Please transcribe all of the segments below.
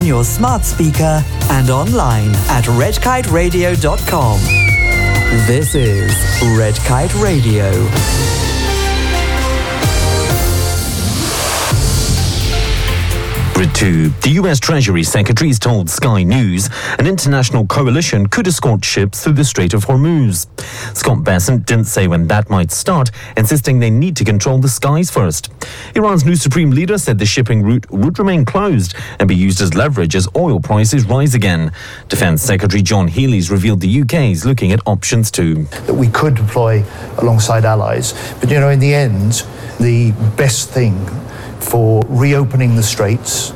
your smart speaker and online at redkiteradio.com. This is Red Kite Radio. Grid 2. The US Treasury Secretary has told Sky News an international coalition could escort ships through the Strait of Hormuz. Scott Bessent didn't say when that might start, insisting they need to control the skies first. Iran's new supreme leader said the shipping route would remain closed and be used as leverage as oil prices rise again. Defence Secretary John Healey's revealed the UK is looking at options too. That we could deploy alongside allies. But, in the end, the best thing for reopening the straits,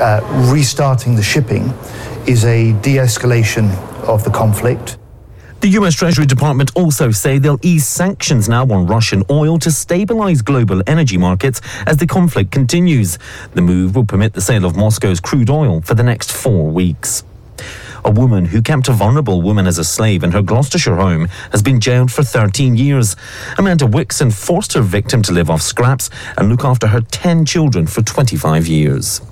restarting the shipping, is a de-escalation of the conflict. The US Treasury Department also say they'll ease sanctions now on Russian oil to stabilise global energy markets as the conflict continues. The move will permit the sale of Moscow's crude oil for the next 4 weeks. A woman who kept a vulnerable woman as a slave in her Gloucestershire home has been jailed for 13 years. Amanda Wixon forced her victim to live off scraps and look after her 10 children for 25 years.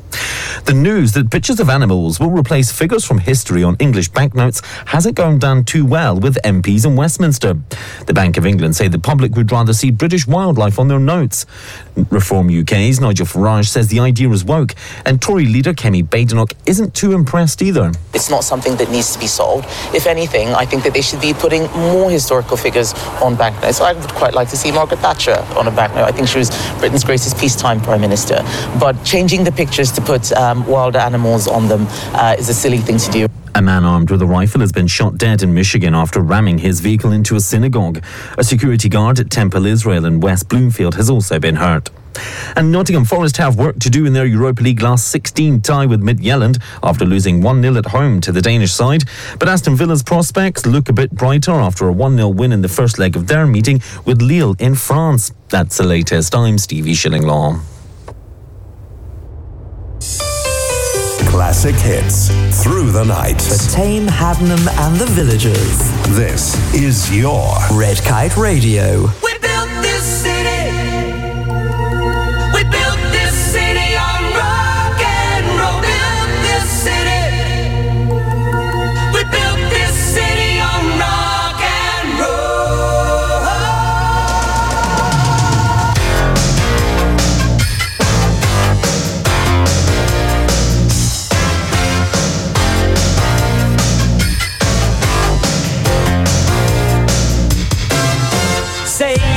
The news that pictures of animals will replace figures from history on English banknotes hasn't gone down too well with MPs in Westminster. The Bank of England say the public would rather see British wildlife on their notes. Reform UK's Nigel Farage says the idea is woke, and Tory leader Kemi Badenoch isn't too impressed either. It's not something that needs to be solved. If anything, I think that they should be putting more historical figures on banknotes. I would quite like to see Margaret Thatcher on a banknote. I think she was Britain's greatest peacetime Prime Minister. But changing the pictures to put wild animals on them is a silly thing to do. A man armed with a rifle has been shot dead in Michigan after ramming his vehicle into a synagogue. A security guard at Temple Israel in West Bloomfield has also been hurt. And Nottingham Forest have work to do in their Europa League last 16 tie with Midtjylland after losing 1-0 at home to the Danish side. But Aston Villa's prospects look a bit brighter after a 1-0 win in the first leg of their meeting with Lille in France. That's the latest. I'm Stevie Shillinglaw. Classic hits through the night. For Tame, Haddenham and the Villagers. This is your Red Kite Radio. We built this city. We built this city on rock and roll. Built this city. We built this city on rock and roll. Say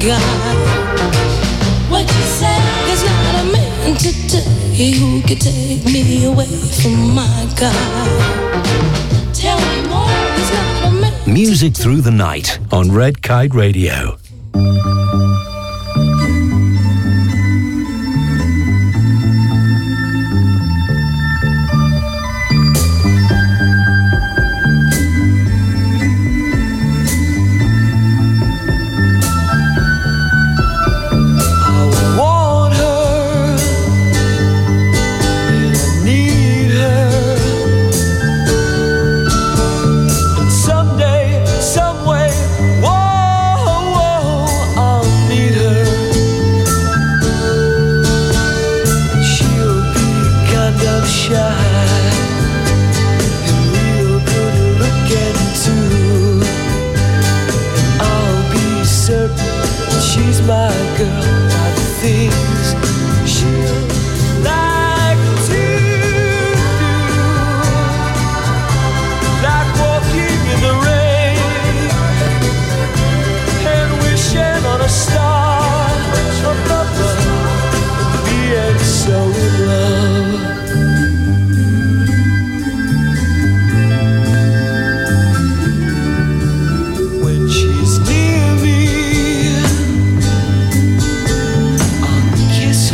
God. What you say? There's not a man today who could take me away from my God. Tell me more. There's not a man. Music Through the Night on Red Kite Radio. Kiss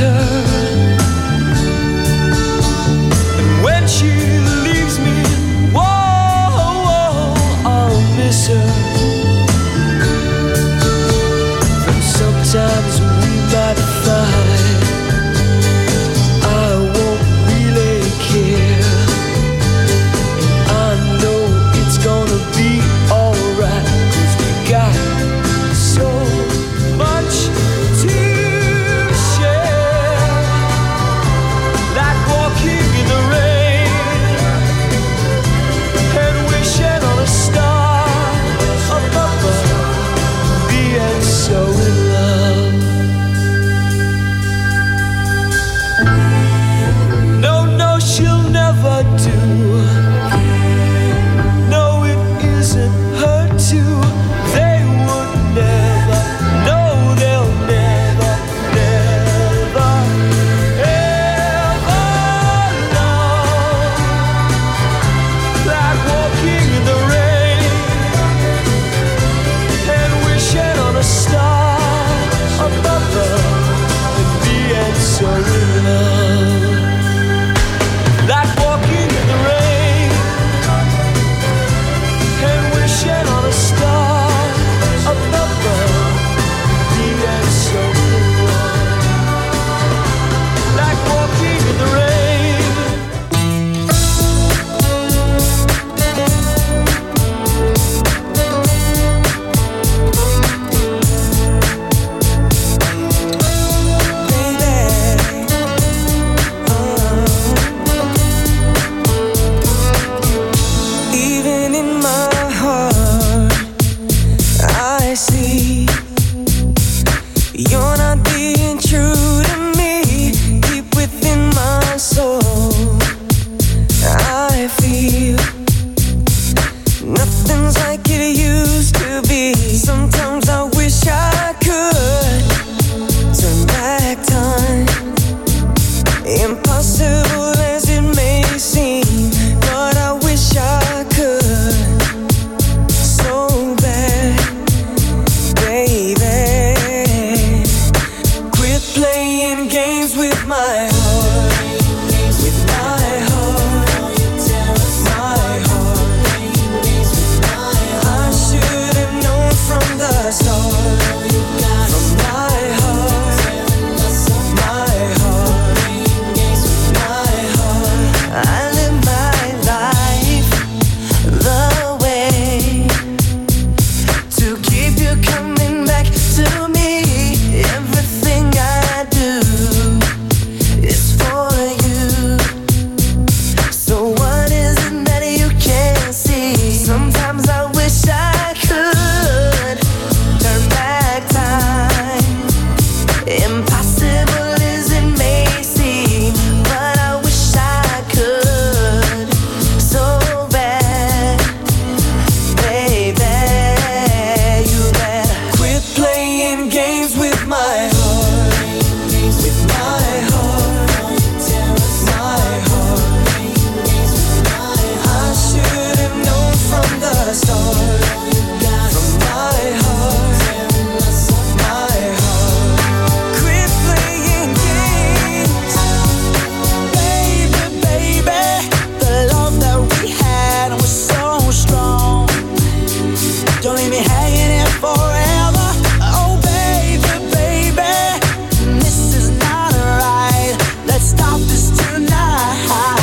playing games with my heart, with my heart, my heart. I should have known from the start, from my heart, my heart. Quit playing games, baby, baby. The love that we had was so strong. Don't leave me hanging here forever. Oh baby, baby, this is not right. Let's stop this tonight.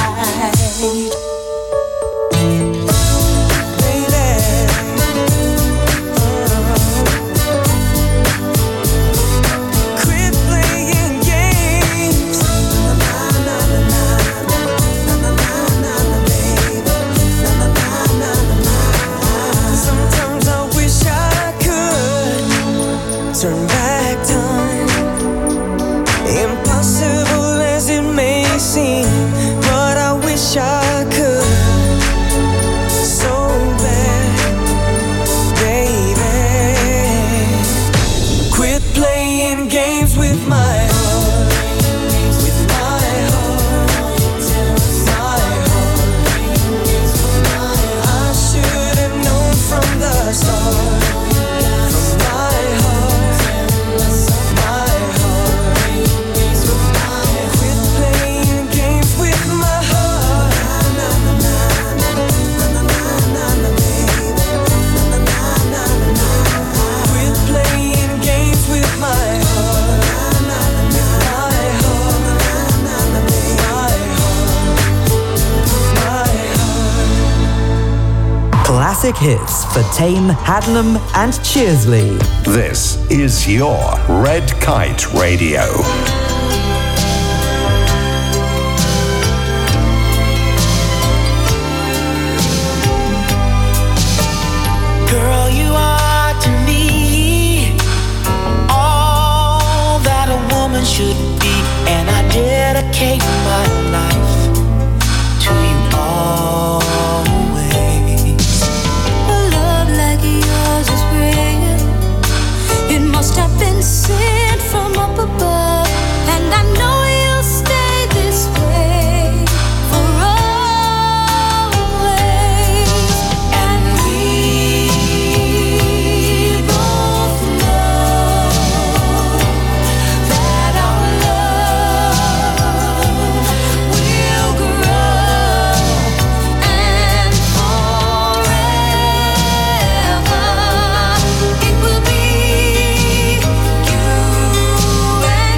Baby, quit playing games. Na na na na na na na na na, baby. Na na na na na. Sometimes I wish I could turn back time. Impossible as it may seem, but I wish I could so bad, baby. Quit playing games with my heart, with my heart, my heart. I should have known from the start, from my heart, my heart. Quit playing games with my heart. Na na na na na na na na, baby. Na na na na na. Quit playing games with my heart. Na na na my heart. Na na na my heart. Classic hits for Tame, Hadnam and Cheersley. This is your Red Kite Radio. Girl, you are to me all that a woman should be, and I dedicate my life to you always. A love like yours is rare. It must have been sent from up above, and I know you'll stay this way for always. And we both know that our love will grow and forever it will be you and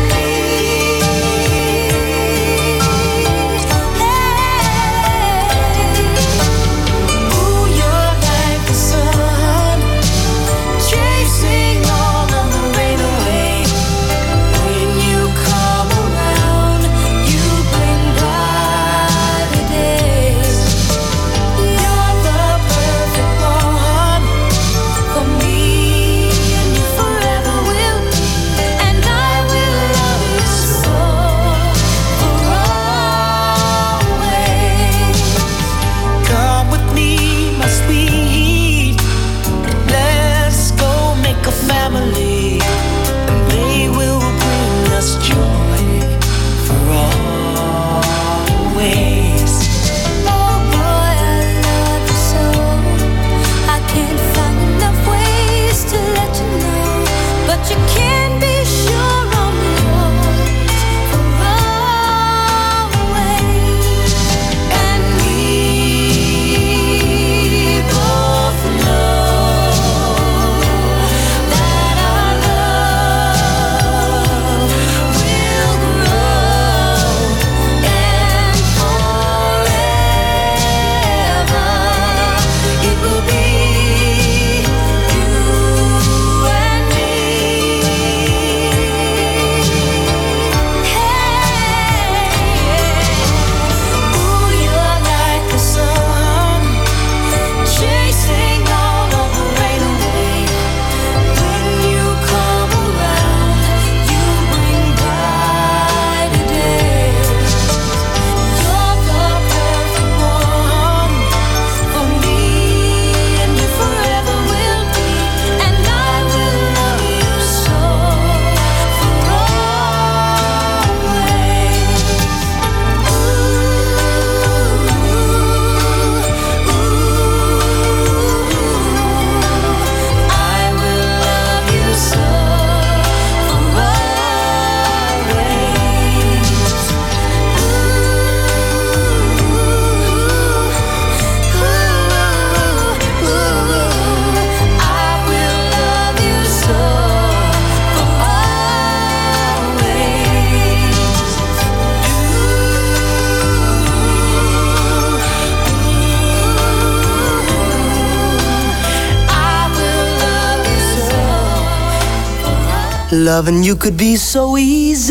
Loving you could be so easy.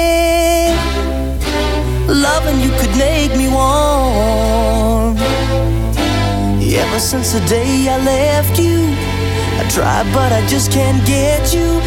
Loving you could make me warm. Ever since the day I left you, I tried but I just can't get you.